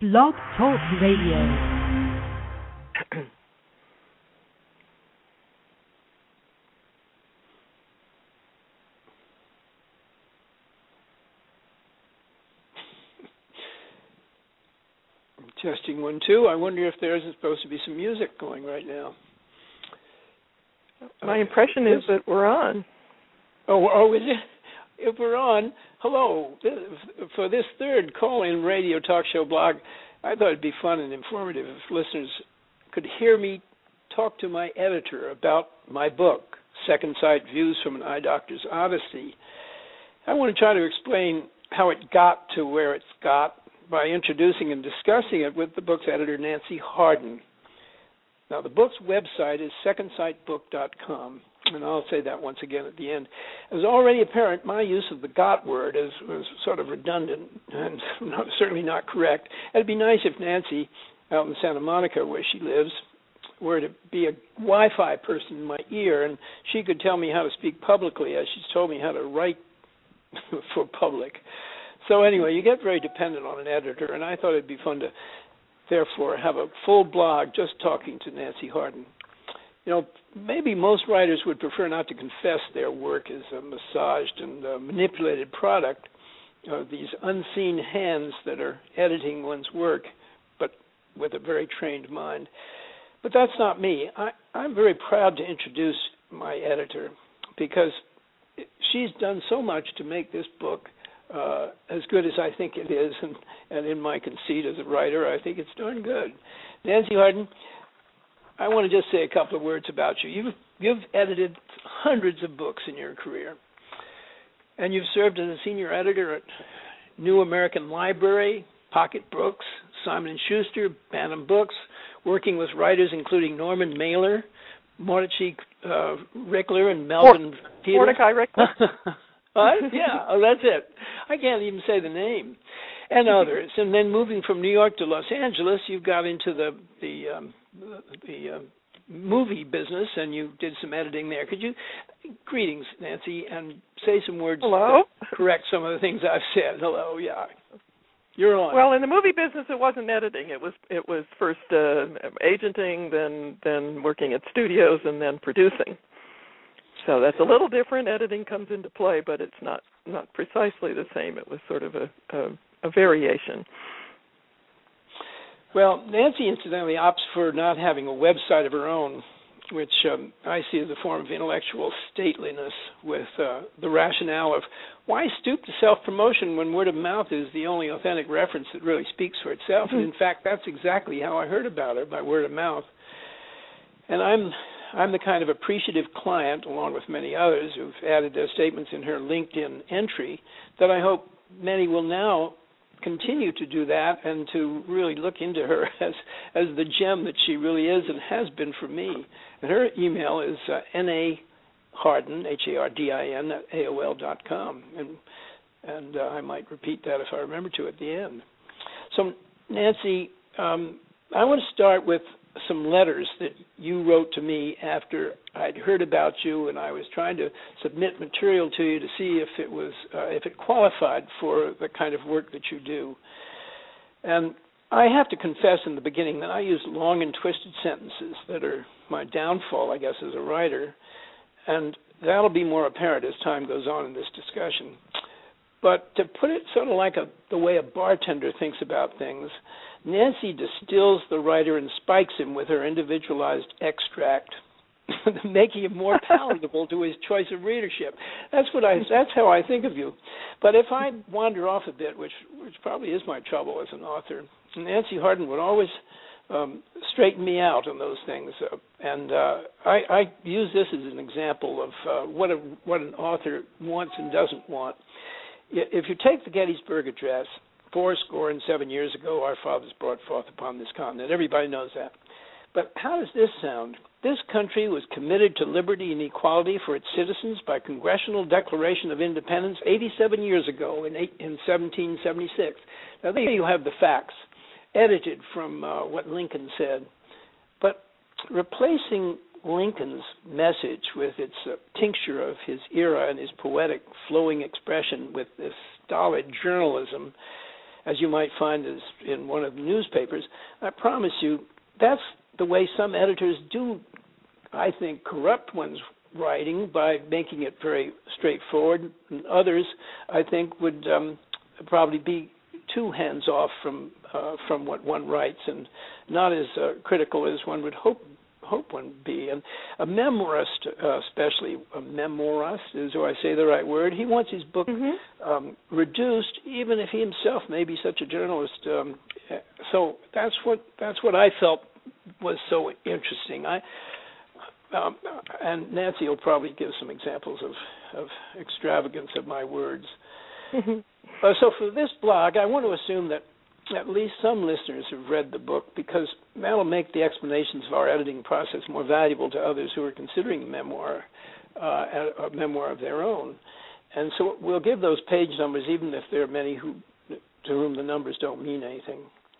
Blog Talk Radio. Testing 1, 2. I wonder if there's supposed to be some music going right now. My impression is that we're on. Oh, is it? If we're on, hello. For this third call-in radio talk show blog, I thought it'd be fun and informative if listeners could hear me talk to my editor about my book, Second Sight: Views from an Eye Doctor's Odyssey. I want to try to explain how it got to where it's got by introducing and discussing it with the book's editor, Nancy Harden. Now, the book's website is secondsightbook.com, and I'll say that once again at the end. As already apparent, my use of the got word was sort of redundant and certainly not correct. It'd be nice if Nancy, out in Santa Monica, where she lives, were to be a Wi-Fi person in my ear, and she could tell me how to speak publicly as she's told me how to write for public. So anyway, you get very dependent on an editor, and I thought it'd be fun to, therefore, have a full blog just talking to Nancy Harden. You know, maybe most writers would prefer not to confess their work as a massaged and manipulated product of these unseen hands that are editing one's work, but with a very trained mind. But that's not me. I'm very proud to introduce my editor because she's done so much to make this book as good as I think it is, and in my conceit as a writer, I think it's darn good. Nancy Harden, I want to just say a couple of words about you. You've edited hundreds of books in your career, and you've served as a senior editor at New American Library, Pocket Books, Simon & Schuster, Bantam Books, working with writers including Norman Mailer, Mordechai Rickler, and Melvin Peter. Mordecai Rickler. What? Yeah, that's it. I can't even say the name. And others. And then moving from New York to Los Angeles, you got into the movie business, and you did some editing there. Could you, greetings, Nancy, and say some words Hello? to correct some of the things I've said. Hello, yeah. You're on. Well, in the movie business, it wasn't editing. It was first agenting, then working at studios, and then producing. So that's a little different. Editing comes into play, but it's not precisely the same. It was sort of a variation. Well, Nancy incidentally opts for not having a website of her own, which I see as a form of intellectual stateliness, with the rationale of why stoop to self-promotion when word of mouth is the only authentic reference that really speaks for itself. And in fact, that's exactly how I heard about her, by word of mouth. And I'm the kind of appreciative client, along with many others who've added their statements in her LinkedIn entry, that I hope many will now continue to do that and to really look into her as the gem that she really is and has been for me. And her email is naharden, Hardin, at AOL.com. And I might repeat that if I remember to at the end. So, Nancy, I want to start with some letters that you wrote to me after I'd heard about you, and I was trying to submit material to you to see if it qualified for the kind of work that you do. And I have to confess in the beginning that I use long and twisted sentences that are my downfall, I guess, as a writer, and that'll be more apparent as time goes on in this discussion. But to put it sort of like the way a bartender thinks about things, Nancy distills the writer and spikes him with her individualized extract, making him more palatable to his choice of readership. That's how I think of you. But if I wander off a bit, which probably is my trouble as an author, Nancy Harden would always straighten me out on those things. And I use this as an example of what an author wants and doesn't want. If you take the Gettysburg Address, 77 years ago, our fathers brought forth upon this continent. Everybody knows that. But how does this sound? This country was committed to liberty and equality for its citizens by Congressional Declaration of Independence 87 years ago in 1776. Now, there you have the facts, edited from what Lincoln said. But replacing Lincoln's message with its tincture of his era and his poetic flowing expression with this stolid journalism as you might find is in one of the newspapers. I promise you, that's the way some editors do, I think, corrupt one's writing by making it very straightforward. And others, I think, would probably be too hands-off from what one writes and not as critical as one would hope one would be. And a memoirist, especially a memoirist, do I say the right word? He wants his book reduced, even if he himself may be such a journalist. So that's what I felt was so interesting. And Nancy will probably give some examples of extravagance of my words. So for this blog, I want to assume that at least some listeners have read the book, because that'll make the explanations of our editing process more valuable to others who are considering a memoir of their own. And so we'll give those page numbers, even if there are many to whom the numbers don't mean anything.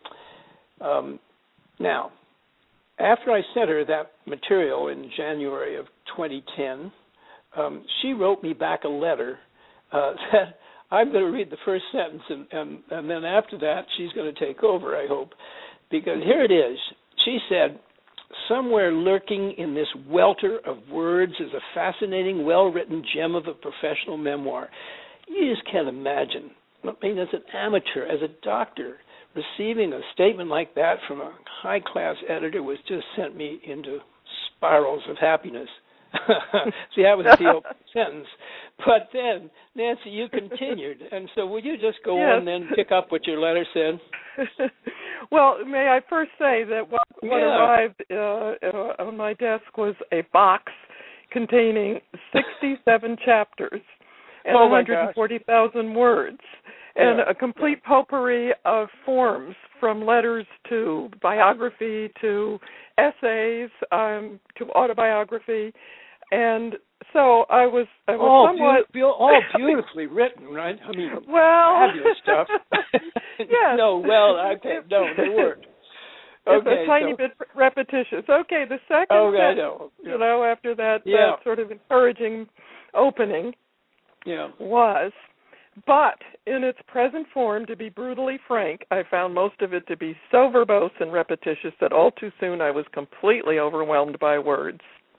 Now, after I sent her that material in January of 2010, she wrote me back a letter that I'm going to read the first sentence, and then after that, she's going to take over, I hope. Because here it is. She said, "Somewhere lurking in this welter of words is a fascinating, well-written gem of a professional memoir." You just can't imagine. I mean, as an amateur, as a doctor, receiving a statement like that from a high-class editor was just sent me into spirals of happiness. See, that was the opening sentence. But then, Nancy, you continued. And so will you just go on and then pick up what your letter said? Well, may I first say that what arrived on my desk was a box containing 67 chapters and 140,000 words, and a complete potpourri of forms, from letters to biography to essays to autobiography. And so I was somewhat... all beautifully written, right? I mean, fabulous stuff. Yes. They weren't. It's a tiny bit repetitious. Okay, the second sentence, after that sort of encouraging opening was, "But in its present form, to be brutally frank, I found most of it to be so verbose and repetitious that all too soon I was completely overwhelmed by words."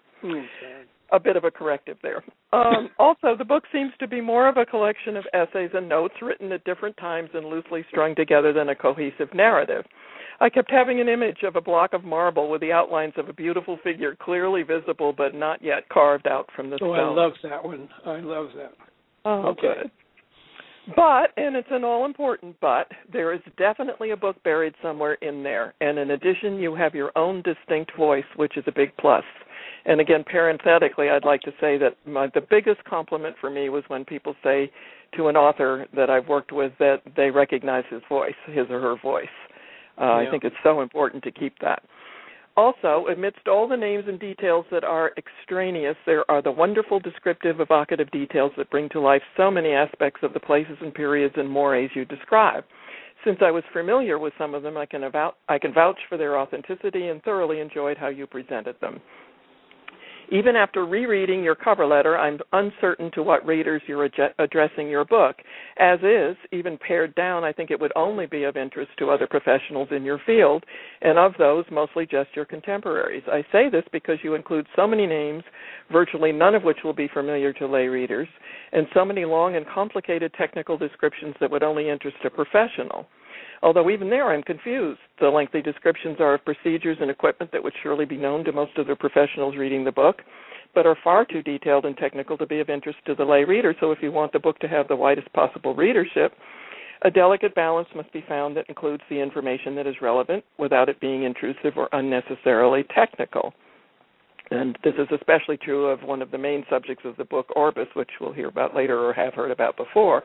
A bit of a corrective there. Also, the book seems to be more of a collection of essays and notes written at different times and loosely strung together than a cohesive narrative. I kept having an image of a block of marble with the outlines of a beautiful figure clearly visible but not yet carved out from the stone. I love that one. I love that. Oh, good. But, and it's an all-important but, there is definitely a book buried somewhere in there. And in addition, you have your own distinct voice, which is a big plus. And again, parenthetically, I'd like to say that the biggest compliment for me was when people say to an author that I've worked with that they recognize his voice, his or her voice. I think it's so important to keep that. Also, amidst all the names and details that are extraneous, there are the wonderful, descriptive, evocative details that bring to life so many aspects of the places and periods and mores you describe. Since I was familiar with some of them, I can vouch for their authenticity and thoroughly enjoyed how you presented them. Even after rereading your cover letter, I'm uncertain to what readers you're addressing your book. As is, even pared down, I think it would only be of interest to other professionals in your field, and of those, mostly just your contemporaries. I say this because you include so many names, virtually none of which will be familiar to lay readers, and so many long and complicated technical descriptions that would only interest a professional. Although even there I'm confused. The lengthy descriptions are of procedures and equipment that would surely be known to most of the professionals reading the book, but are far too detailed and technical to be of interest to the lay reader. So if you want the book to have the widest possible readership, a delicate balance must be found that includes the information that is relevant without it being intrusive or unnecessarily technical. And this is especially true of one of the main subjects of the book, Orbis, which we'll hear about later or have heard about before.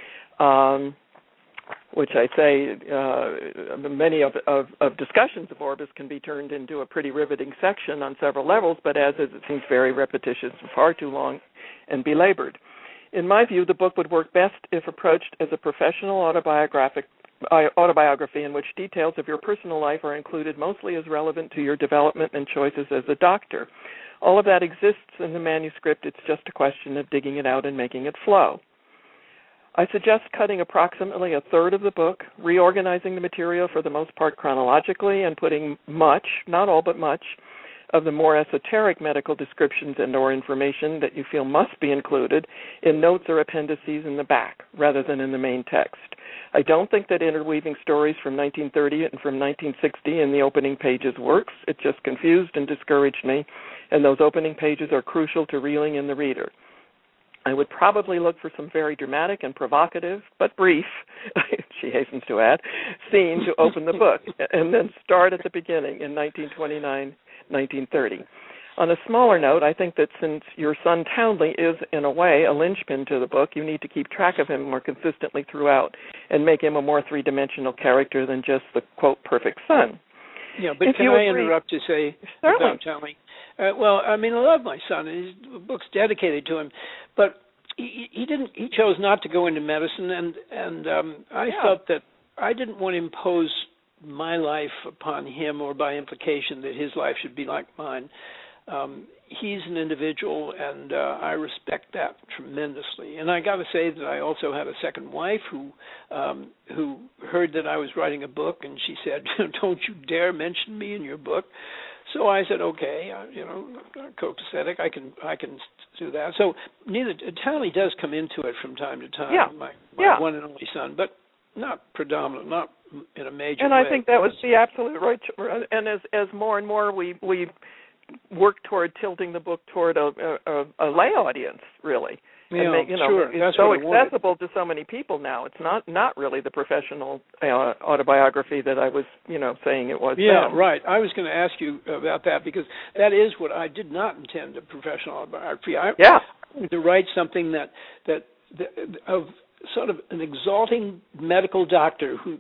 Which I say many of discussions of Orbis can be turned into a pretty riveting section on several levels, but as is, it seems very repetitious and far too long and belabored. In my view, the book would work best if approached as a professional autobiography in which details of your personal life are included mostly as relevant to your development and choices as a doctor. All of that exists in the manuscript. It's just a question of digging it out and making it flow. I suggest cutting approximately a third of the book, reorganizing the material for the most part chronologically, and putting much, not all but much, of the more esoteric medical descriptions and or information that you feel must be included in notes or appendices in the back, rather than in the main text. I don't think that interweaving stories from 1930 and from 1960 in the opening pages works. It just confused and discouraged me, and those opening pages are crucial to reeling in the reader. I would probably look for some very dramatic and provocative, but brief, she hastens to add, scene to open the book, and then start at the beginning in 1929, 1930. On a smaller note, I think that since your son Townley is, in a way, a linchpin to the book, you need to keep track of him more consistently throughout and make him a more three-dimensional character than just the, quote, perfect son. Yeah, but can I interrupt to say about Townley? Well, I mean, I love my son. His book's dedicated to him, but he didn't. He chose not to go into medicine, and I felt that I didn't want to impose my life upon him, or by implication that his life should be like mine. He's an individual, and I respect that tremendously. And I got to say that I also had a second wife who heard that I was writing a book, and she said, "Don't you dare mention me in your book." So I said, "Okay, I'm copacetic. I can do that." So Townley does come into it from time to time. Yeah. My one and only son, but not predominant, not in a major and way. And I think that was the absolute right. And as more and more we work toward tilting the book toward a lay audience, really. Yeah, and sure. It's That's so accessible to so many people now. It's not really the professional autobiography that I was, saying it was. Yeah, then. right. I was going to ask you about that, because that is what I did not intend, a professional autobiography. I wanted to write something that of sort of an exalting medical doctor who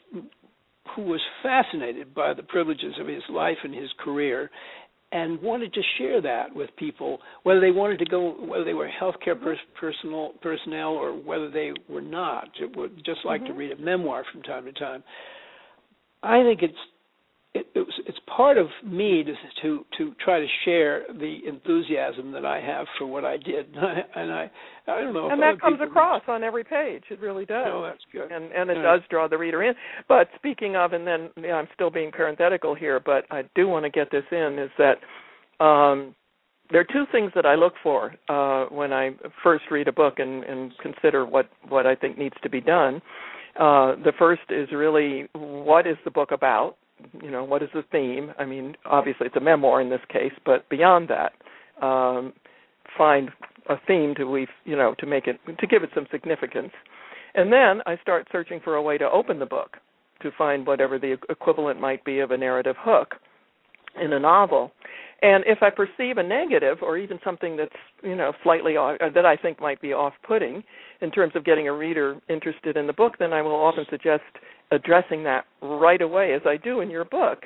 was fascinated by the privileges of his life and his career, and wanted to share that with people, whether they were healthcare personnel or whether they were not. It would just like to read a memoir from time to time. I think it's part of me to try to share the enthusiasm that I have for what I did, and I don't know. And that comes across on every page. It really does. Oh, that's good. And it does draw the reader in. But speaking of, and then I'm still being parenthetical here, but I do want to get this in, is that there are two things that I look for when I first read a book and consider what I think needs to be done. The first is really, what is the book about? What is the theme? I mean, obviously it's a memoir in this case, but beyond that, find a theme to make it, to give it some significance. And then I start searching for a way to open the book, to find whatever the equivalent might be of a narrative hook in a novel. And if I perceive a negative, or even something that's, slightly that I think might be off-putting in terms of getting a reader interested in the book, then I will often suggest addressing that right away, as I do in your book.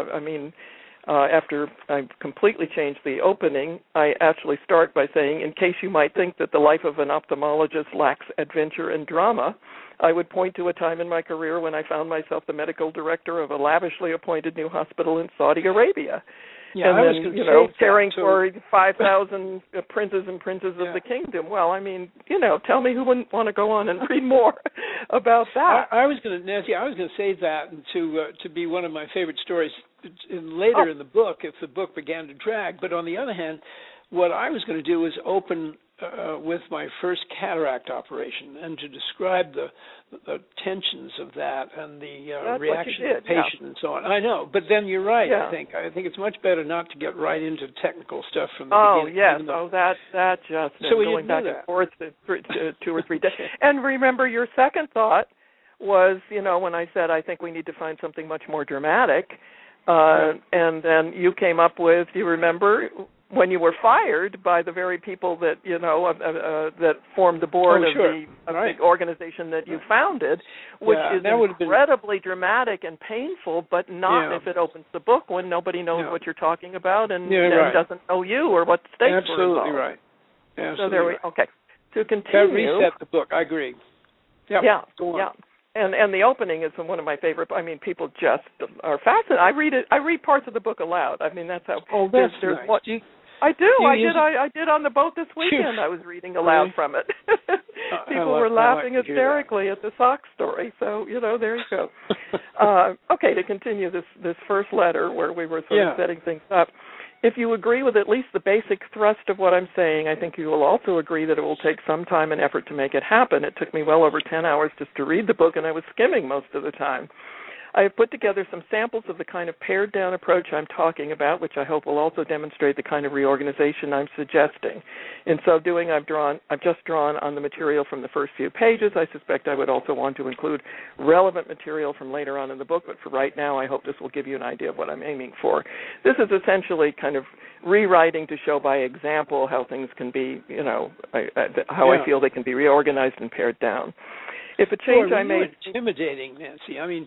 After I've completely changed the opening, I actually start by saying, in case you might think that the life of an ophthalmologist lacks adventure and drama, I would point to a time in my career when I found myself the medical director of a lavishly appointed new hospital in Saudi Arabia. Yeah, and then, caring for 5,000 princes and princesses of the kingdom. Well, tell me who wouldn't want to go on and read more about that. I was going to say that to be one of my favorite stories later in the book, if the book began to drag. But on the other hand, what I was going to do was open with my first cataract operation, and to describe the tensions of that and the reaction of the patient and so on. I know, but then you're right. Yeah. I think it's much better not to get right into technical stuff from the beginning. Oh yes, that just so going back and forth to 2 or 3 days. And remember, your second thought was, when I said I think we need to find something much more dramatic, and then you came up with, do you remember, when you were fired by the very people that that formed the board of the organization that you founded, which is incredibly dramatic and painful, but not if it opens the book when nobody knows what you're talking about and doesn't know you or what stakes were involved. Absolutely right. Absolutely so there we right. Okay. To continue. That reset the book. I agree. Yep. Yeah. Go on. Yeah. And the opening is one of my favorite. People just are fascinated. I read parts of the book aloud. That's how. Oh, that's nice. I do. I did on the boat this weekend. I was reading aloud from it. People were laughing hysterically at the sock story. So, there you go. Okay, to continue this first letter where we were sort of setting things up. If you agree with at least the basic thrust of what I'm saying, I think you will also agree that it will take some time and effort to make it happen. It took me well over 10 hours just to read the book, and I was skimming most of the time. I have put together some samples of the kind of pared-down approach I'm talking about, which I hope will also demonstrate the kind of reorganization I'm suggesting. In so doing, I've just drawn on the material from the first few pages. I suspect I would also want to include relevant material from later on in the book, but for right now, I hope this will give you an idea of what I'm aiming for. This is essentially kind of rewriting to show by example how things can be, I feel they can be reorganized and pared down. If a change I made intimidating, Nancy. I mean,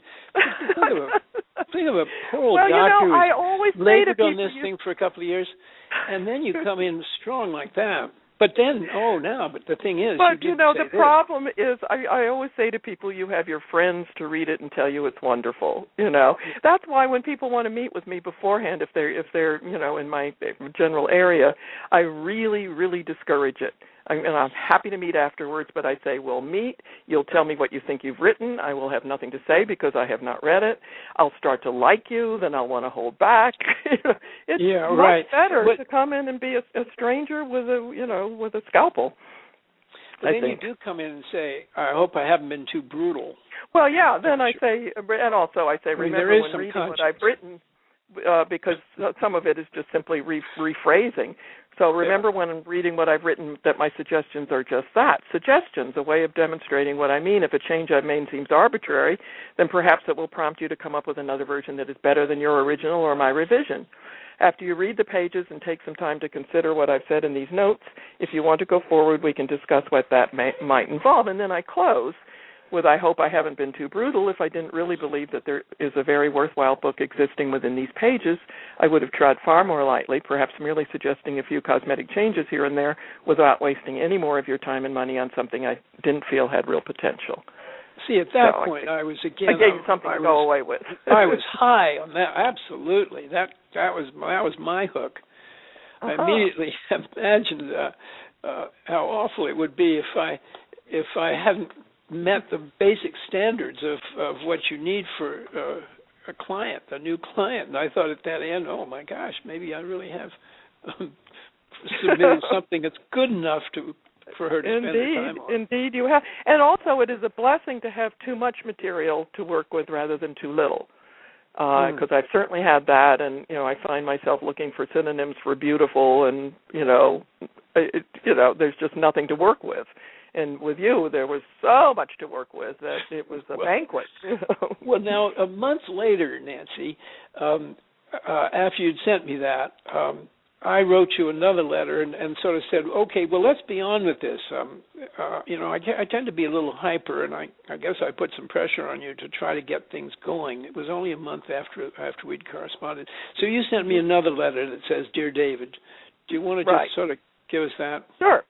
think of a poor old well, doctor who's I always labored on this thing for a couple of years, and then you come in strong like that. But then, but the thing is, but the problem is, I always say to people, you have your friends to read it and tell you it's wonderful. That's why when people want to meet with me beforehand, if they're in my general area, I really, really discourage it. And I'm happy to meet afterwards, but I say, we'll meet. You'll tell me what you think you've written. I will have nothing to say because I have not read it. I'll start to like you, then I'll want to hold back. It's much better to come in and be a stranger with a scalpel. But then you do come in and say, I hope I haven't been too brutal. Well, then I say, and also I say, remember when reading what I've written, because some of it is just simply rephrasing. So remember when I'm reading what I've written that my suggestions are just that, suggestions, a way of demonstrating what I mean. If a change I've made seems arbitrary, then perhaps it will prompt you to come up with another version that is better than your original or my revision. After you read the pages and take some time to consider what I've said in these notes, if you want to go forward, we can discuss what that might involve. And then I close with, I hope I haven't been too brutal. If I didn't really believe that there is a very worthwhile book existing within these pages, I would have trod far more lightly, perhaps merely suggesting a few cosmetic changes here and there without wasting any more of your time and money on something I didn't feel had real potential. See, at that point, I was again. I gave you something to go away with. I was high on that. Absolutely, that was my hook. I immediately imagined how awful it would be if I hadn't met the basic standards of what you need for a new client. And I thought at that end, oh my gosh, maybe I really have submitted something that's good enough for her to spend the time on. Indeed, you have. And also it is a blessing to have too much material to work with rather than too little. Because I've certainly had that, and I find myself looking for synonyms for beautiful, and there's just nothing to work with. And with you, there was so much to work with that it was a banquet. Well, now a month later, Nancy, after you'd sent me that, I wrote you another letter and sort of said, okay, well, let's be on with this. I tend to be a little hyper, and I guess I put some pressure on you to try to get things going. It was only a month after we'd corresponded. So you sent me another letter that says, Dear David. Do you want to just sort of give us that? Sure.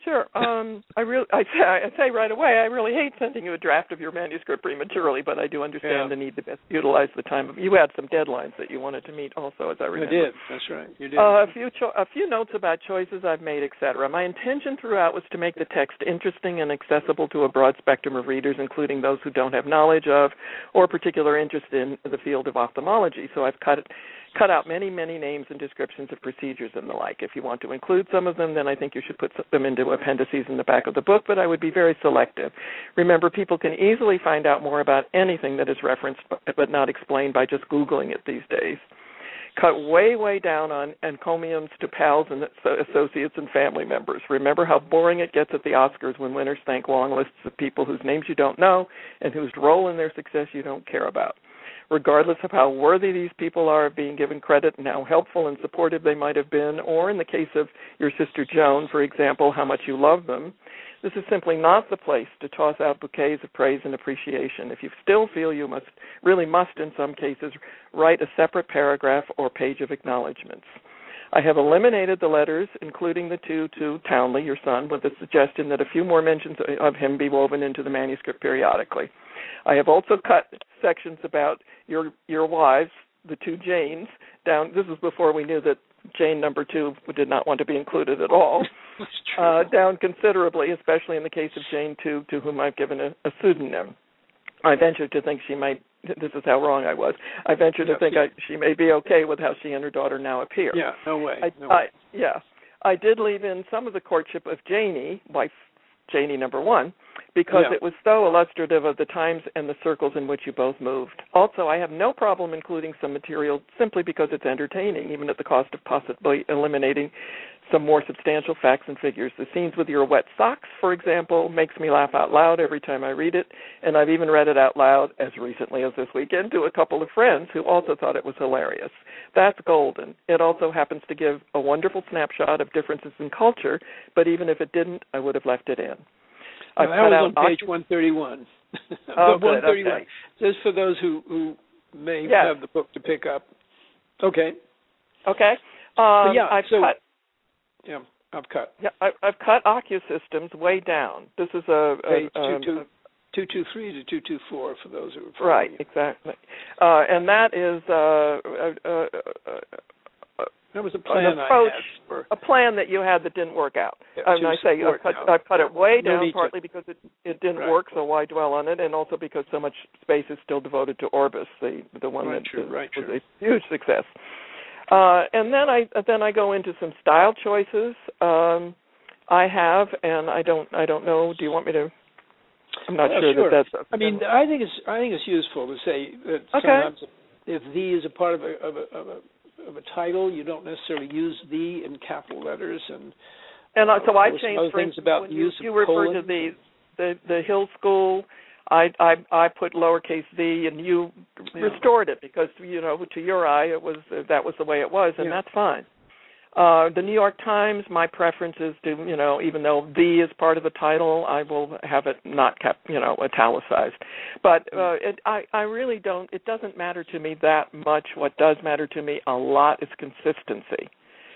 I say right away, I really hate sending you a draft of your manuscript prematurely, but I do understand the need to best utilize the time. You had some deadlines that you wanted to meet also, as I remember. I did. That's right. You did. A few notes about choices I've made, etc. My intention throughout was to make the text interesting and accessible to a broad spectrum of readers, including those who don't have knowledge of or particular interest in the field of ophthalmology. So I've cut out many, many names and descriptions of procedures and the like. If you want to include some of them, then I think you should put them into appendices in the back of the book, but I would be very selective. Remember, people can easily find out more about anything that is referenced but not explained by just Googling it these days. Cut way, way down on encomiums to pals and associates and family members. Remember how boring it gets at the Oscars when winners thank long lists of people whose names you don't know and whose role in their success you don't care about. Regardless of how worthy these people are of being given credit and how helpful and supportive they might have been, or in the case of your sister Joan, for example, how much you love them, this is simply not the place to toss out bouquets of praise and appreciation. If you still feel you must in some cases, write a separate paragraph or page of acknowledgments. I have eliminated the letters, including the two to Townley, your son, with the suggestion that a few more mentions of him be woven into the manuscript periodically. I have also cut sections about your wives, the two Janes, down. This was before we knew that Jane number 2 did not want to be included at all. Down considerably, especially in the case of Jane 2, to whom I've given a pseudonym. I venture to think she might, this is how wrong I was, I venture to think she may be okay with how she and her daughter now appear. Yeah, no way. I did leave in some of the courtship of Janie, wife Janie number 1, because it was so illustrative of the times and the circles in which you both moved. Also, I have no problem including some material simply because it's entertaining, even at the cost of possibly eliminating some more substantial facts and figures. The scenes with your wet socks, for example, makes me laugh out loud every time I read it, and I've even read it out loud as recently as this weekend to a couple of friends who also thought it was hilarious. That's golden. It also happens to give a wonderful snapshot of differences in culture, but even if it didn't, I would have left it in. That was on page 131. Oh, 131. Okay. Just for those who may have the book to pick up. Okay. Okay. I've cut. Yeah, I've cut OcuSystems way down. This is page 223 to 224 for those who are right, exactly. And that is that was a plan a plan that you had that didn't work out. I've cut it way down, partly because it didn't work, so why dwell on it, and also because so much space is still devoted to Orbis, the one that was a huge success. And then I go into some style choices I have, and I don't know. Do you want me to? I'm not sure that that's. I mean, I think it's useful to say that sometimes if "the" is a part of a title, you don't necessarily use "the" in capital letters, and so I changed things about the use of colon. You referred to the Hill School. I put lowercase "the" and you restored it because to your eye that was the way it was, and that's fine. The New York Times, my preference is to even though "the" is part of the title, I will have it not kept italicized. But I really don't. It doesn't matter to me that much. What does matter to me a lot is consistency.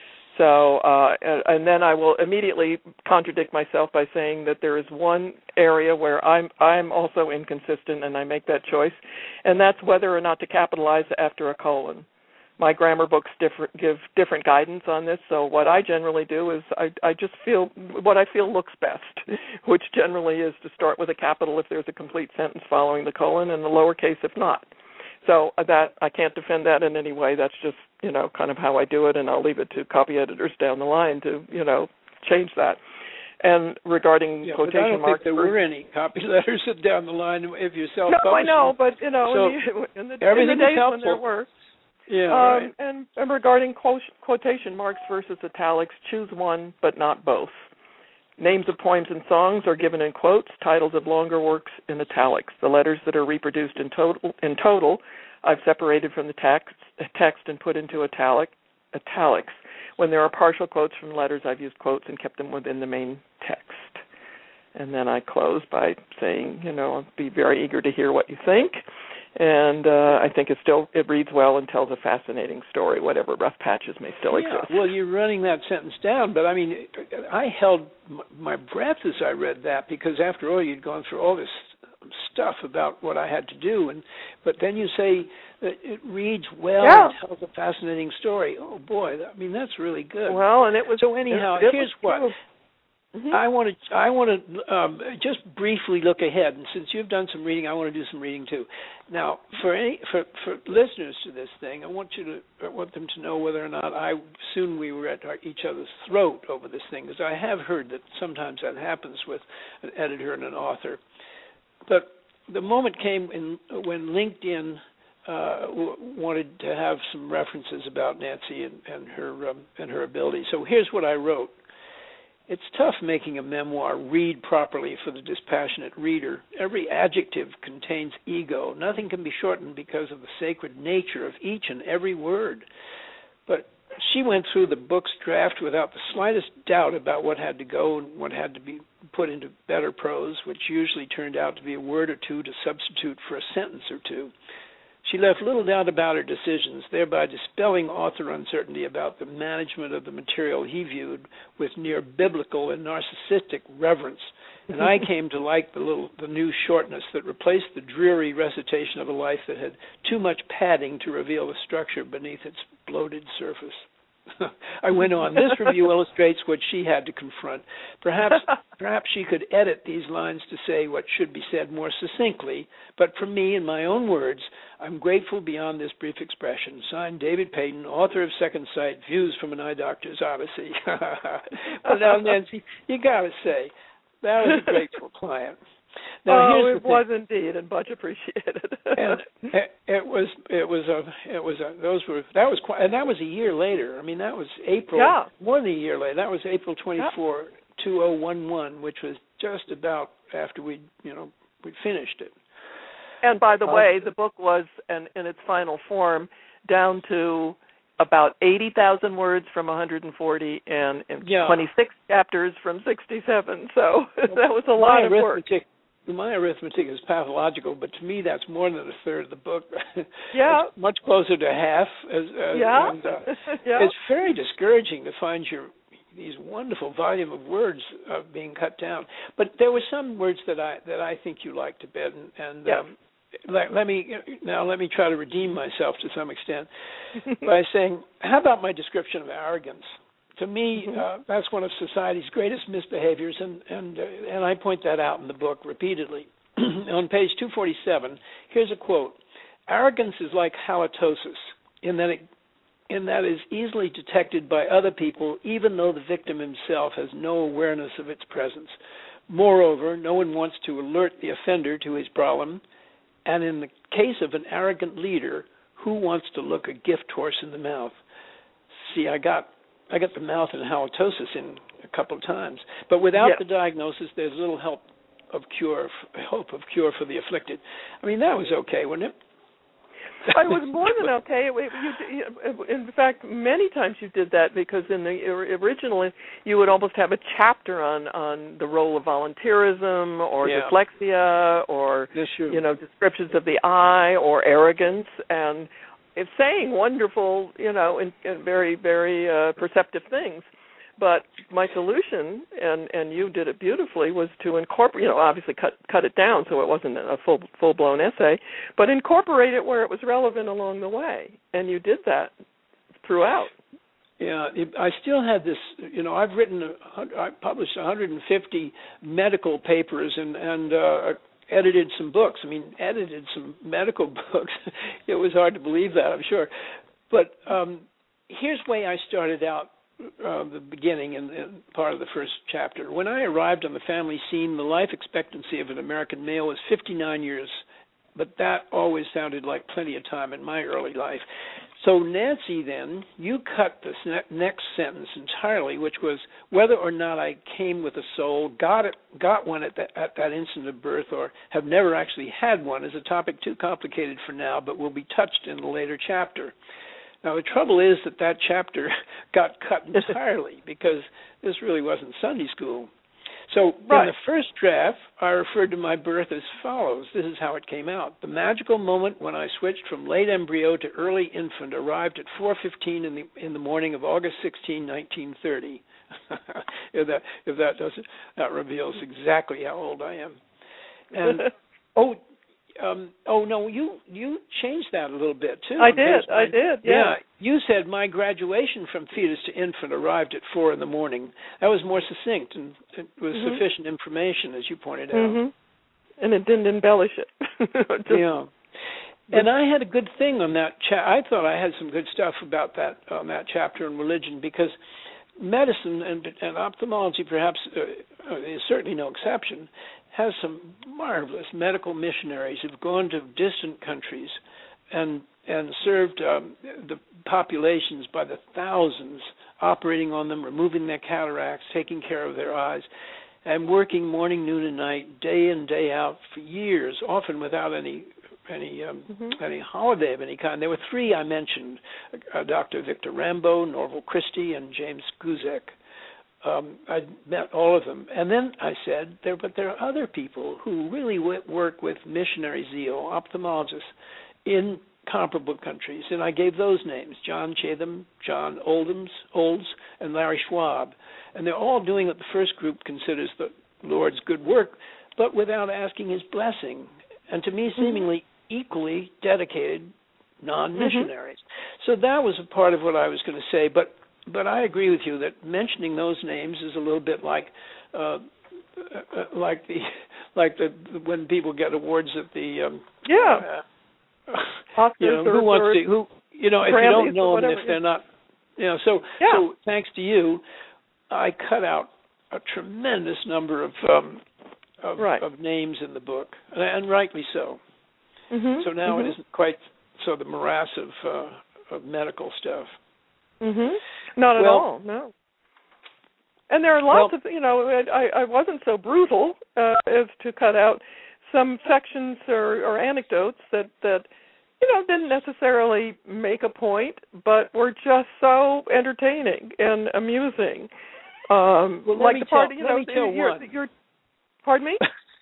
So, and then I will immediately contradict myself by saying that there is one area where I'm also inconsistent, and I make that choice, and that's whether or not to capitalize after a colon. My grammar books give different guidance on this, so what I generally do is I just feel what I feel looks best, which generally is to start with a capital if there's a complete sentence following the colon, and the lowercase if not. So that I can't defend that in any way. That's just kind of how I do it, and I'll leave it to copy editors down the line to change that. And regarding quotation but I don't marks, think there were any copy letters down the line if you're self-publishing. No, I know, but so in the days when there were. Yeah. Right. And regarding quotation marks versus italics, choose one but not both. Names of poems and songs are given in quotes, titles of longer works in italics. The letters that are reproduced in total, I've separated from the text and put into italics. When there are partial quotes from letters, I've used quotes and kept them within the main text. And then I close by saying, I'll be very eager to hear what you think. And I think it reads well and tells a fascinating story, whatever rough patches may still exist. Well, you're running that sentence down, but I mean, I held my breath as I read that because after all, you'd gone through all this stuff about what I had to do, but then you say that it reads well and tells a fascinating story. Oh boy, I mean that's really good. Well, and it was so anyhow. Here's what. Mm-hmm. I want to just briefly look ahead, and since you've done some reading, I want to do some reading too. Now, for listeners to this thing, I want them to know whether or not soon we were at each other's throat over this thing, because I have heard that sometimes that happens with an editor and an author. But the moment came when LinkedIn wanted to have some references about Nancy and her ability. So here's what I wrote. It's tough making a memoir read properly for the dispassionate reader. Every adjective contains ego. Nothing can be shortened because of the sacred nature of each and every word. But she went through the book's draft without the slightest doubt about what had to go and what had to be put into better prose, which usually turned out to be a word or two to substitute for a sentence or two. She left little doubt about her decisions, thereby dispelling author uncertainty about the management of the material he viewed with near biblical and narcissistic reverence. And I came to like the new shortness that replaced the dreary recitation of a life that had too much padding to reveal the structure beneath its bloated surface. I went on. This review illustrates what she had to confront. Perhaps she could edit these lines to say what should be said more succinctly, but for me, in my own words, I'm grateful beyond this brief expression. Signed, David Payton, author of Second Sight, Views from an Eye Doctor's Odyssey. Well, now, Nancy, you got to say, that was a grateful client. Now, it was indeed, and much appreciated. And that was a year later. I mean, that was April. Yeah. More than a year later. That was April 24, 2011, which was just about after we'd finished it. And by the way, the book was, in its final form, down to about 80,000 words from 140 and 26 chapters from 67. So that was a lot of work. My arithmetic is pathological, but to me that's more than a third of the book. Yeah. It's much closer to half. And, it's very discouraging to find these wonderful volume of words being cut down. But there were some words that I think you liked a bit, and let me try to redeem myself to some extent by saying, how about my description of arrogance? To me, that's one of society's greatest misbehaviors, and I point that out in the book repeatedly. On page 247, here's a quote: "Arrogance is like halitosis in that it is easily detected by other people, even though the victim himself has no awareness of its presence. Moreover, no one wants to alert the offender to his problem, and in the case of an arrogant leader, who wants to look a gift horse in the mouth?" See, I got the mouth and halitosis in a couple of times, but without the diagnosis, there's little hope of cure for the afflicted. I mean, that was okay, wasn't it? It was more than okay. In fact, many times you did that because originally you would almost have a chapter on the role of volunteerism or dyslexia or descriptions of the eye or arrogance, and it's saying wonderful, and very, very perceptive things. But my solution, and you did it beautifully, was to incorporate, obviously cut it down so it wasn't a full-blown essay, but incorporate it where it was relevant along the way. And you did that throughout. Yeah, I still had this, I published 150 medical papers and edited some books. I mean, edited some medical books. It was hard to believe that, I'm sure. But here's the way I started out the beginning and part of the first chapter. When I arrived on the family scene, the life expectancy of an American male was 59 years, but that always sounded like plenty of time in my early life. So Nancy, then, you cut this next sentence entirely, which was whether or not I came with a soul, got one at that instant of birth, or have never actually had one, is a topic too complicated for now, but will be touched in a later chapter. Now, the trouble is that chapter got cut entirely because this really wasn't Sunday school. So in the first draft, I referred to my birth as follows. This is how it came out. The magical moment when I switched from late embryo to early infant arrived at 4:15 in the morning of August 16, 1930. That reveals exactly how old I am. And no, you changed that a little bit too. I did. Yeah, you said my graduation from fetus to infant arrived at 4 in the morning. That was more succinct, and it was sufficient information, as you pointed out. And it didn't embellish it. And I had a good thing on that. I thought I had some good stuff about that on that chapter on religion, because medicine and ophthalmology, perhaps, is certainly no exception, has some marvelous medical missionaries who've gone to distant countries and served the populations by the thousands, operating on them, removing their cataracts, taking care of their eyes, and working morning, noon, and night, day in, day out for years, often without any holiday of any kind. There were 3 I mentioned: Dr. Victor Rambo, Norval Christie, and James Guzek. I met all of them. And then I said, but there are other people who really work with missionary zeal, ophthalmologists, in comparable countries. And I gave those names: John Chatham, John Olds, and Larry Schwab. And they're all doing what the first group considers the Lord's good work, but without asking his blessing. And to me, seemingly equally dedicated non-missionaries. So that was a part of what I was going to say. But but I agree with you that mentioning those names is a little bit like when people get awards at the Oscars who wants to who if you don't know them, if they're not so thanks to you, I cut out a tremendous number of names in the book, and rightly so. Mm-hmm. So now it isn't quite so the morass of medical stuff. Mm-hmm. Not at all, no. And there are lots of, I wasn't so brutal as to cut out some sections or anecdotes that didn't necessarily make a point, but were just so entertaining and amusing. Like the part, let me tell one. Pardon me?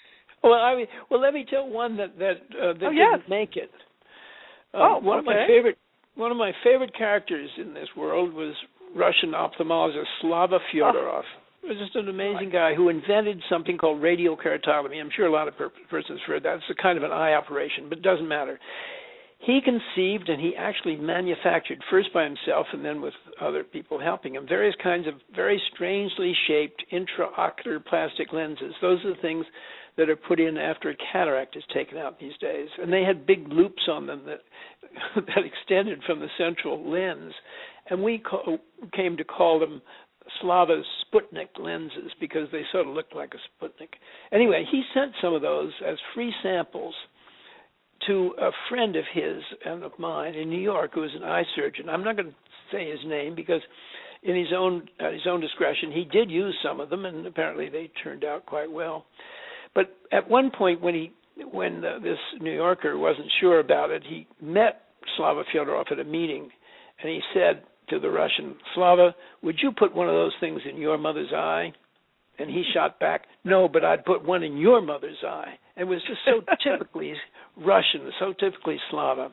Let me tell one that didn't make it. One of my favorite characters in this world was Russian ophthalmologist Slava Fyodorov. He was just an amazing guy who invented something called radial keratotomy. I'm sure a lot of persons have heard that. It's a kind of an eye operation, but it doesn't matter. He conceived and he actually manufactured, first by himself and then with other people helping him, various kinds of very strangely shaped intraocular plastic lenses. Those are the things that are put in after a cataract is taken out these days. And they had big loops on them that extended from the central lens. And we came to call them Slava's Sputnik lenses because they sort of looked like a Sputnik. Anyway, he sent some of those as free samples to a friend of his and of mine in New York who was an eye surgeon. I'm not going to say his name because at his own discretion, he did use some of them, and apparently they turned out quite well. But at one point when this New Yorker wasn't sure about it, he met Slava Fyodorov at a meeting, and he said to the Russian, "Slava, would you put one of those things in your mother's eye?" And he shot back, "No, but I'd put one in your mother's eye." It was just so typically Russian, so typically Slava.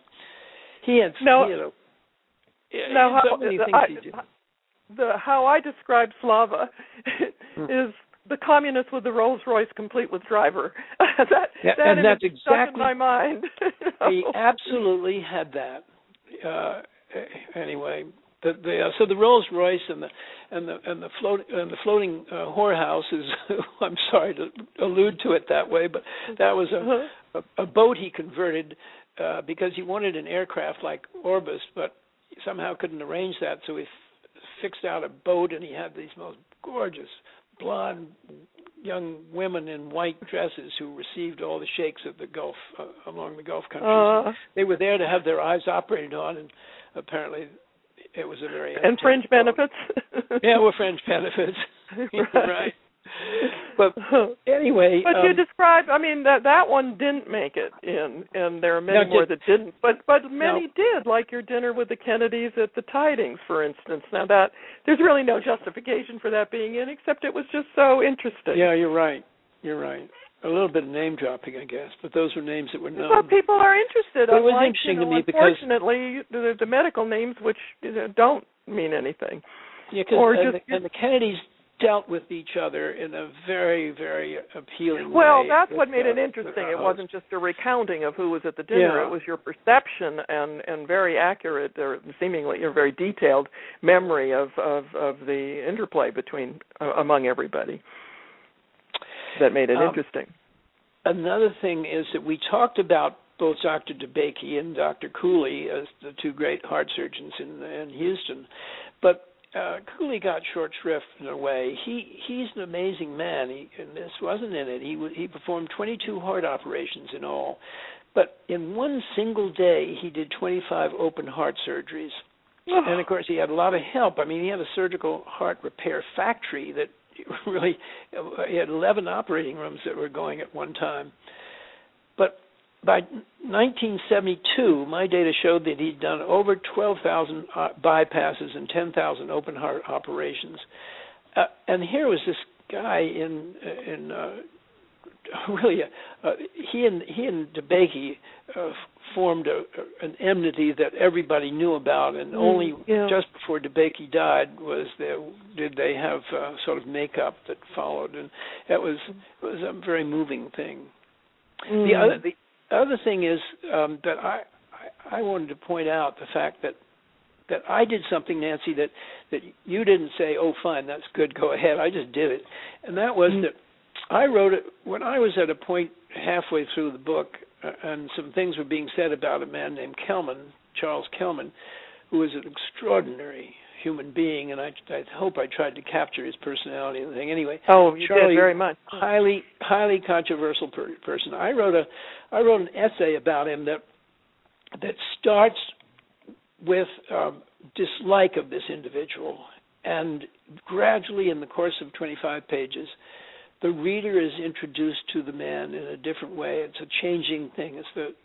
How I describe Slava is the communist with the Rolls Royce complete with driver. That's exactly stuck in my mind. He absolutely had that. Anyway. So the Rolls Royce and the floating whorehouse is. I'm sorry to allude to it that way, but that was a boat he converted because he wanted an aircraft like Orbis, but somehow couldn't arrange that. So he fixed out a boat, and he had these most gorgeous blonde young women in white dresses who received all the sheikhs of the Gulf along the Gulf countries. They were there to have their eyes operated on, and apparently. It was a very and fringe benefits. Well, fringe benefits. Right. But anyway, but you described. I mean, that one didn't make it in, and there are many more that didn't. But many did, like your dinner with the Kennedys at the Tidings, for instance. Now that there's really no justification for that being in, except it was just so interesting. Yeah, you're right. A little bit of name dropping, I guess, but those were names that were known. Well, people are interested. But it was interesting to me because, unfortunately, the medical names which don't mean anything. Yeah, and the Kennedys dealt with each other in a very, very appealing way. Well, that's what made it interesting. It wasn't just a recounting of who was at the dinner. Yeah. It was your perception and very accurate, or seemingly your very detailed memory of the interplay among everybody. That made it interesting. Another thing is that we talked about both Dr. DeBakey and Dr. Cooley as the two great heart surgeons in Houston, but Cooley got short shrift in a way. He's an amazing man, and this wasn't in it. He performed 22 heart operations in all, but in one single day he did 25 open heart surgeries. And, of course, he had a lot of help. I mean, he had a surgical heart repair factory that really, he had 11 operating rooms that were going at one time. But by 1972, my data showed that he'd done over 12,000 bypasses and 10,000 open heart operations. And here was this guy he and DeBakey formed an enmity that everybody knew about, and only just before DeBakey died did they have sort of makeup that followed, and it was a very moving thing. The other thing is that I wanted to point out the fact that that I did something, Nancy, that you didn't say, oh, fine, that's good, go ahead. I just did it. And that was that I wrote it when I was at a point halfway through the book, and some things were being said about a man named Kelman, Charles Kelman, who was an extraordinary human being, and I hope I tried to capture his personality and thing. Anyway, oh, you Charlie, did very much. Highly controversial person. I wrote an essay about him that starts with dislike of this individual, and gradually, in the course of 25 pages, the reader is introduced to the man in a different way. It's a changing thing. It's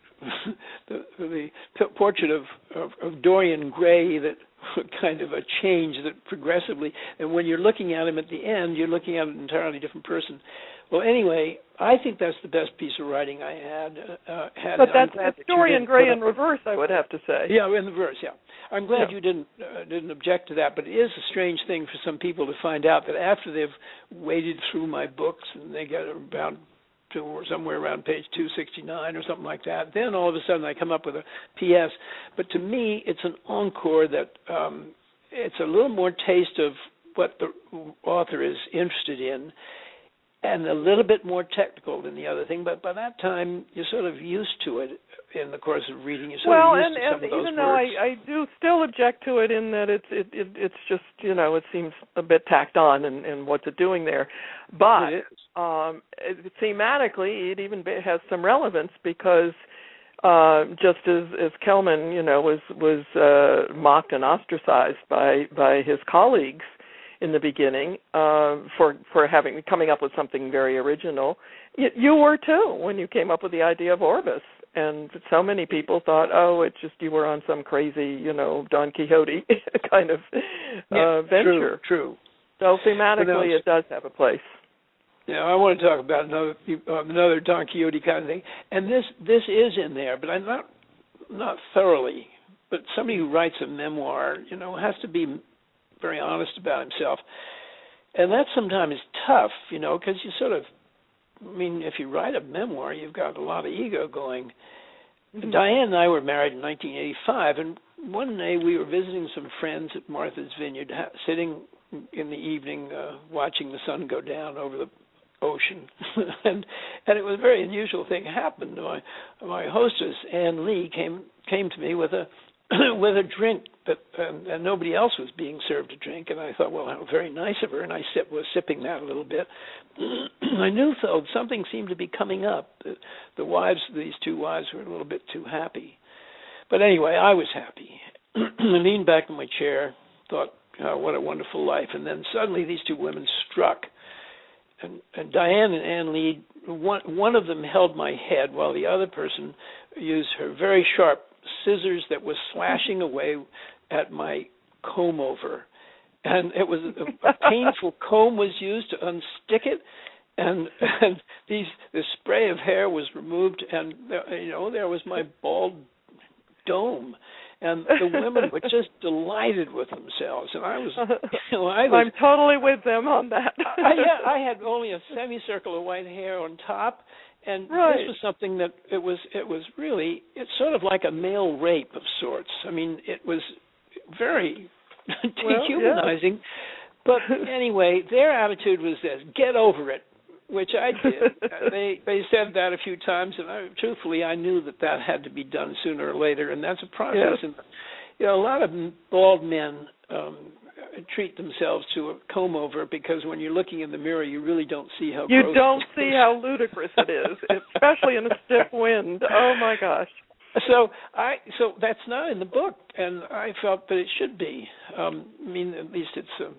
the portrait of Dorian Gray, that kind of a change that progressively, and when you're looking at him at the end, you're looking at an entirely different person. Well, anyway, I think that's the best piece of writing I had. But that's Dorian Gray in reverse, I would have to say. Yeah, in reverse, yeah. I'm glad you didn't object to that, but it is a strange thing for some people to find out that after they've waded through my books and they get about to somewhere around page 269 or something like that, then all of a sudden I come up with a PS. But to me, it's an encore that it's a little more taste of what the author is interested in, and a little bit more technical than the other thing. But by that time, you're sort of used to it in the course of reading. You're sort of used to some of those even though I do still object to it in that it's just, it seems a bit tacked on, and what's it doing there. But thematically, it even has some relevance, because just as Kelman, was mocked and ostracized by his colleagues in the beginning for coming up with something very original. You were too when you came up with the idea of Orbis, and so many people thought, oh, it's just you were on some crazy, Don Quixote kind of venture. True. So thematically, it does have a place. Yeah, I want to talk about another Don Quixote kind of thing, and this is in there, but I'm not thoroughly. But somebody who writes a memoir, has to be very honest about himself, and that sometimes is tough, because you sort of, if you write a memoir, you've got a lot of ego going. Mm-hmm. Diane and I were married in 1985, and one day we were visiting some friends at Martha's Vineyard, sitting in the evening watching the sun go down over the ocean, and it was a very unusual thing happened. My hostess, Ann Lee, came to me with a drink and nobody else was being served a drink, and I thought, well, how very nice of her, and I was sipping that a little bit. I knew, though, something seemed to be coming up. These two wives were a little bit too happy. But anyway, I was happy. I leaned back in my chair, thought, what a wonderful life, and then suddenly these two women struck. And Diane and Ann Lee, one of them held my head while the other person used her very sharp scissors that was slashing away at my comb over, and it was a painful comb was used to unstick it, and the spray of hair was removed, and there was my bald dome, and the women were just delighted with themselves, and I was I'm totally with them on that. I had only a semicircle of white hair on top. And This was something that it was really, it's sort of like a male rape of sorts. It was very dehumanizing. But anyway, their attitude was this: get over it, which I did. They said that a few times, and truthfully, I knew that had to be done sooner or later, and that's a process. Yes. And a lot of bald men treat themselves to a comb over, because when you're looking in the mirror, you really don't see how you gross don't see how ludicrous it is, especially in a stiff wind. Oh my gosh! So that's not in the book, and I felt that it should be. At least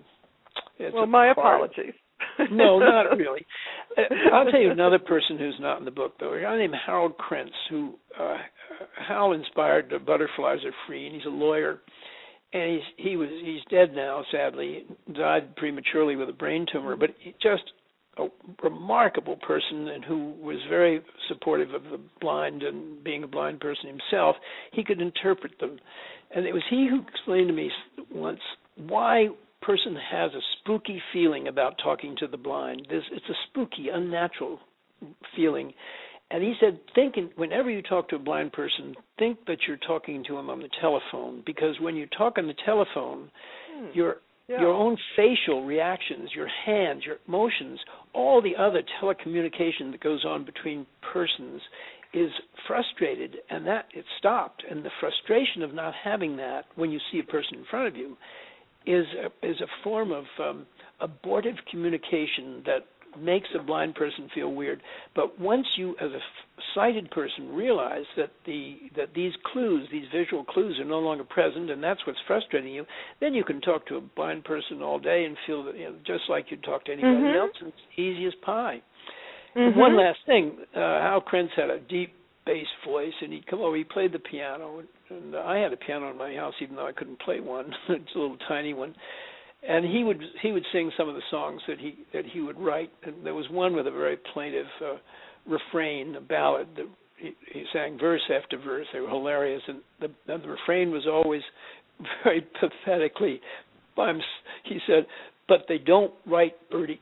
it's well, my apologies. No, not really. I'll tell you another person who's not in the book, though. A guy named Harold Krentz, who Hal inspired Butterflies Are Free, and he's a lawyer. And he's dead now, sadly. Died prematurely with a brain tumor, but just a remarkable person, and who was very supportive of the blind, and being a blind person himself, he could interpret them. And it was he who explained to me once why a person has a spooky feeling about talking to the blind. It's a spooky, unnatural feeling. And he said, whenever you talk to a blind person, think that you're talking to him on the telephone, because when you talk on the telephone, your own facial reactions, your hands, your emotions, all the other telecommunication that goes on between persons is frustrated, and that it stopped. And the frustration of not having that when you see a person in front of you is a form of abortive communication that makes a blind person feel weird. But once you, as a sighted person, realize that these clues, these visual clues, are no longer present, and that's what's frustrating you, then you can talk to a blind person all day and feel that, just like you'd talk to anybody else. It's easy as pie. One last thing, Hal Krentz had a deep bass voice, and he'd come over. He played the piano, and I had a piano in my house, even though I couldn't play one. It's a little tiny one. And he would sing some of the songs that he would write. And there was one with a very plaintive refrain, a ballad that he sang verse after verse. They were hilarious, and the refrain was always very pathetically. He said, "But they don't write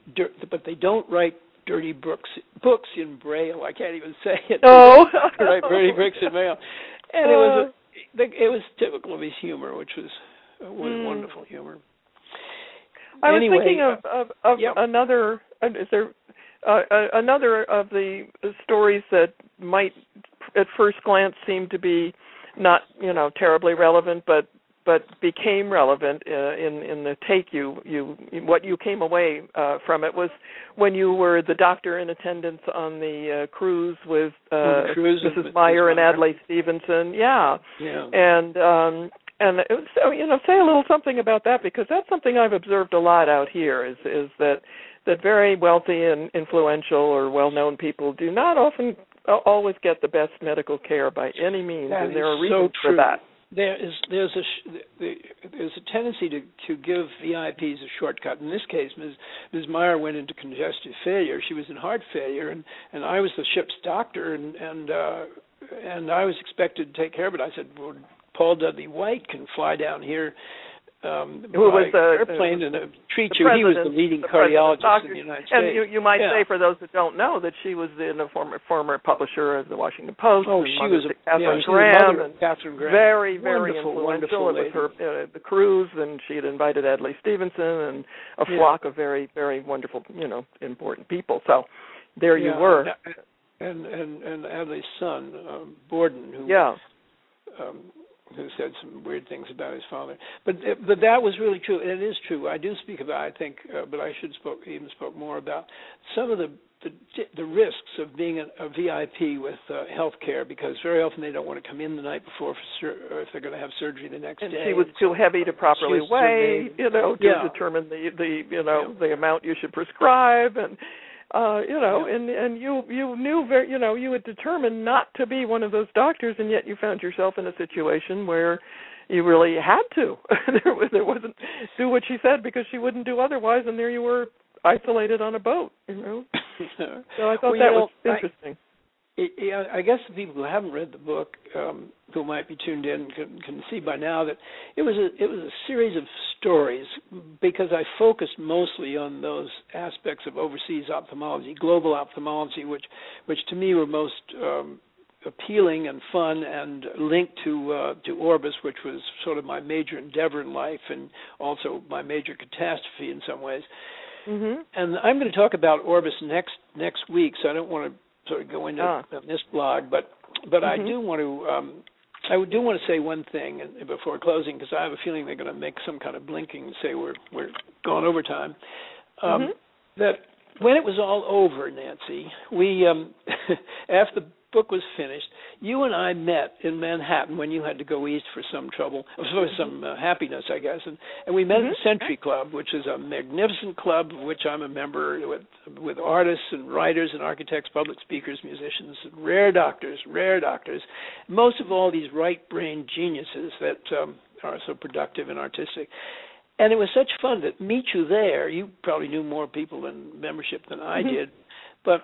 dirty books in Braille." I can't even say it. Oh, right, dirty books in Braille. And it was typical of his humor, which was wonderful humor. I was thinking of another. Is there another of the stories that might, at first glance, seem to be not terribly relevant, but became relevant in the take what you came away from it was when you were the doctor in attendance on the cruise with Mrs. Meyer and Adlai Stevenson. Yeah. And it was, say a little something about that, because that's something I've observed a lot out here. Is that very wealthy and influential or well-known people do not often always get the best medical care by any means, and there are reasons for that. There's a tendency to give VIPs a shortcut. In this case, Ms. Meyer went into congestive failure. She was in heart failure, and I was the ship's doctor, and I was expected to take care of it. I said, well, Paul Dudley White can fly down here who was airplane and treat you. He was the leading cardiologist in the United States. And you might say, for those that don't know, that she was a former publisher of the Washington Post. Oh, she was Catherine Graham. Catherine Graham. Very, very influential. It was her the cruise, and she had invited Adlai Stevenson and a flock of very, very wonderful, important people. So there you were. And Adlai's son, Borden, who said some weird things about his father. But that was really true, and it is true. I do speak about, I think, but I should even spoke more about some of the risks of being a VIP with health care, because very often they don't want to come in the night before or if they're going to have surgery the next day. And she was too heavy to properly weigh, to determine the amount you should prescribe, and and you knew you had determined not to be one of those doctors, and yet you found yourself in a situation where you really had to. there wasn't do what she said because she wouldn't do otherwise, and there you were isolated on a boat. So I thought that was interesting. I guess the people who haven't read the book, who might be tuned in, can see by now that it was a series of stories, because I focused mostly on those aspects of overseas ophthalmology, global ophthalmology, which to me were most appealing and fun, and linked to Orbis, which was sort of my major endeavor in life and also my major catastrophe in some ways. Mm-hmm. And I'm going to talk about Orbis next week, so I don't want to sort of go into this blog, but I do want to say one thing before closing, because I have a feeling they're going to make some kind of blinking and say we're gone over time. That when it was all over, Nancy, we after the book was finished, you and I met in Manhattan when you had to go east for some trouble, for some happiness, I guess, and we met at the Century Club, which is a magnificent club of which I'm a member, with artists and writers and architects, public speakers, musicians, rare doctors, most of all these right-brained geniuses that are so productive and artistic. And it was such fun to meet you there. You probably knew more people in membership than I did, but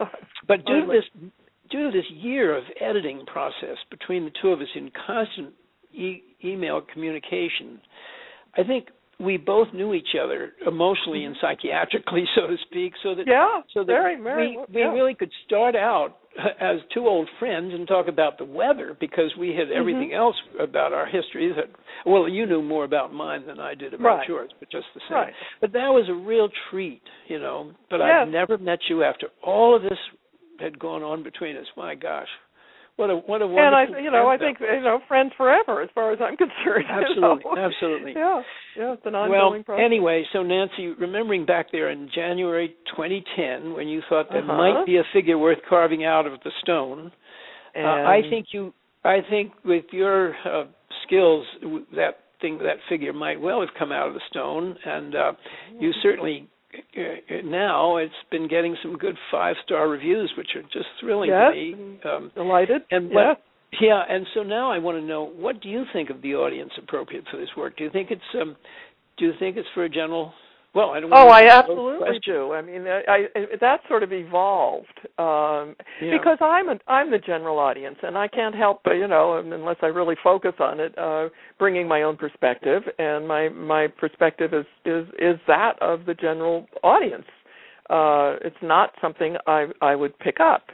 due to this year of editing process between the two of us in constant email communication, I think we both knew each other emotionally and psychiatrically, so to speak, so that we really could start out as two old friends and talk about the weather, because we had everything else about our history that, well, you knew more about mine than I did about yours, but just the same. But that was a real treat, you know. But I've never met you after all of this had gone on between us. My gosh. What a wonderful. And I think friends forever, as far as I'm concerned. Absolutely. Yeah, it's an ongoing process. Well, anyway, so Nancy, remembering back there in January 2010, when you thought that might be a figure worth carving out of the stone, I think with your skills, that figure might well have come out of the stone, and you certainly. Now it's been getting some good 5-star reviews, which are just thrilling to me. Delighted. And so now I want to know, what do you think of the audience appropriate for this work? Do you think it's for a general? Well, I don't. I absolutely do. I mean, that sort of evolved because I'm the general audience, and I can't help, unless I really focus on it, bringing my own perspective, and my perspective is that of the general audience. It's not something I would pick up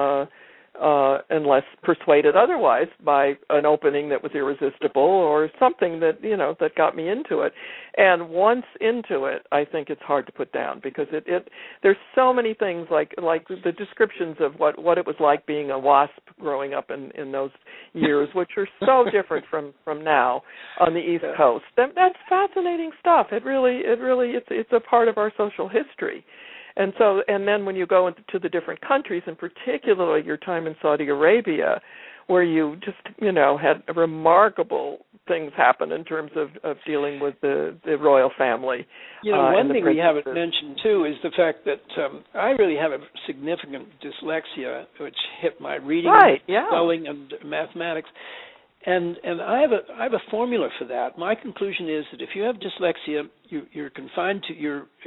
unless persuaded otherwise by an opening that was irresistible or something that that got me into it. And once into it, I think it's hard to put down, because there's so many things like the descriptions of what it was like being a WASP growing up in those years, which are so different from now on the East Coast. That's fascinating stuff. It's a part of our social history. And then when you go into the different countries, and particularly your time in Saudi Arabia, where you just, had remarkable things happen in terms of dealing with the royal family. One thing we haven't mentioned, too, is the fact that I really have a significant dyslexia, which hit my reading, spelling, and mathematics. And I have a formula for that. My conclusion is that if you have dyslexia, you're confined to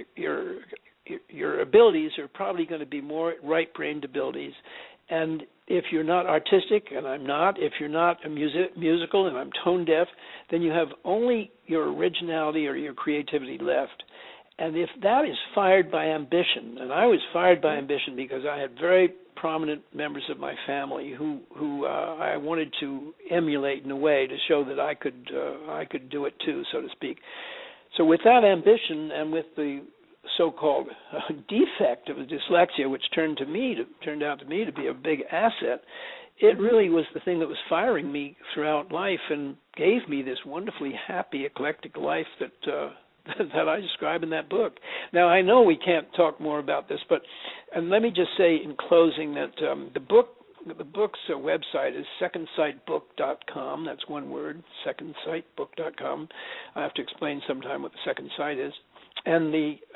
your abilities are probably going to be more right-brained abilities. And if you're not artistic, and I'm not, if you're not a musical, and I'm tone-deaf, then you have only your originality or your creativity left. And if that is fired by ambition, and I was fired by ambition because I had very prominent members of my family who I wanted to emulate in a way to show that I could do it too, so to speak. So with that ambition, and with the so-called defect of the dyslexia, which turned out to me to be a big asset, it really was the thing that was firing me throughout life and gave me this wonderfully happy, eclectic life that I describe in that book. Now, I know we can't talk more about this, and let me just say in closing that the book's website is secondsightbook.com. That's one word, secondsightbook.com. I have to explain sometime what the second sight is. And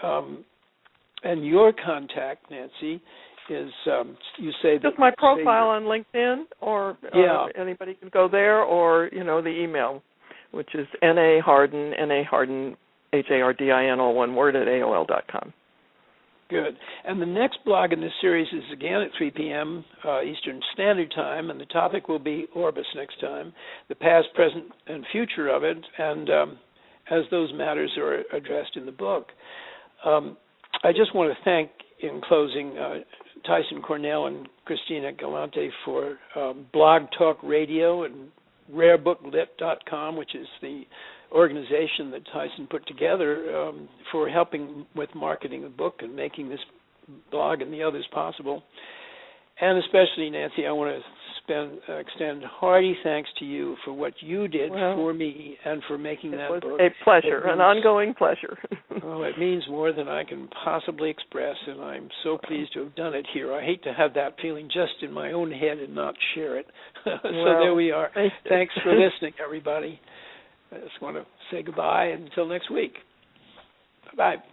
and your contact, Nancy, is you say that just my profile on LinkedIn, or anybody can go there, or the email, which is NAHardin, HARDIN, all one word, at AOL.com. Good. And the next blog in this series is again at 3 p.m. Eastern Standard Time, and the topic will be Orbis next time, the past, present, and future of it, and as those matters are addressed in the book. I just want to thank, in closing, Tyson Cornell and Christina Galante for Blog Talk Radio and RareBookLit.com, which is the organization that Tyson put together for helping with marketing the book and making this blog and the others possible. And especially, Nancy, I want to extend hearty thanks to you for what you did for me and for making that book. It was a pleasure, an ongoing pleasure. Well, it means more than I can possibly express, and I'm so pleased to have done it here. I hate to have that feeling just in my own head and not share it. So there we are. Thanks for listening, everybody. I just want to say goodbye until next week. Bye-bye.